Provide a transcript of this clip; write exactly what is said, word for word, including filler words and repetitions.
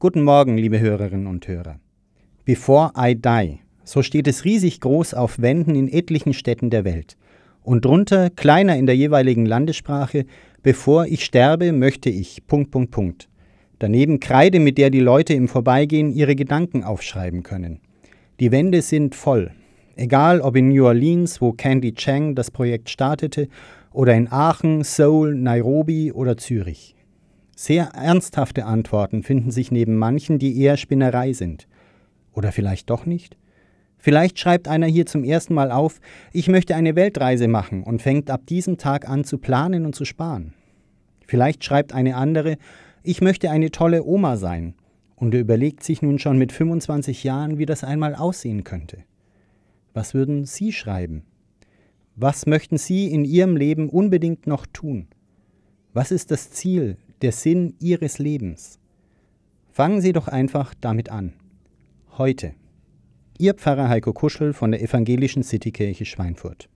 Guten Morgen, liebe Hörerinnen und Hörer. Before I die, so steht es riesig groß auf Wänden in etlichen Städten der Welt. Und drunter, kleiner in der jeweiligen Landessprache, bevor ich sterbe, möchte ich, Punkt, Punkt, Punkt. Daneben Kreide, mit der die Leute im Vorbeigehen ihre Gedanken aufschreiben können. Die Wände sind voll. Egal ob in New Orleans, wo Candy Chang das Projekt startete, oder in Aachen, Seoul, Nairobi oder Zürich. Sehr ernsthafte Antworten finden sich neben manchen, die eher Spinnerei sind. Oder vielleicht doch nicht? Vielleicht schreibt einer hier zum ersten Mal auf, ich möchte eine Weltreise machen und fängt ab diesem Tag an zu planen und zu sparen. Vielleicht schreibt eine andere, ich möchte eine tolle Oma sein und er überlegt sich nun schon mit fünfundzwanzig Jahren, wie das einmal aussehen könnte. Was würden Sie schreiben? Was möchten Sie in Ihrem Leben unbedingt noch tun? Was ist das Ziel, der Sinn Ihres Lebens? Fangen Sie doch einfach damit an. Heute. Ihr Pfarrer Heiko Kuschel von der Evangelischen Citykirche Schweinfurt.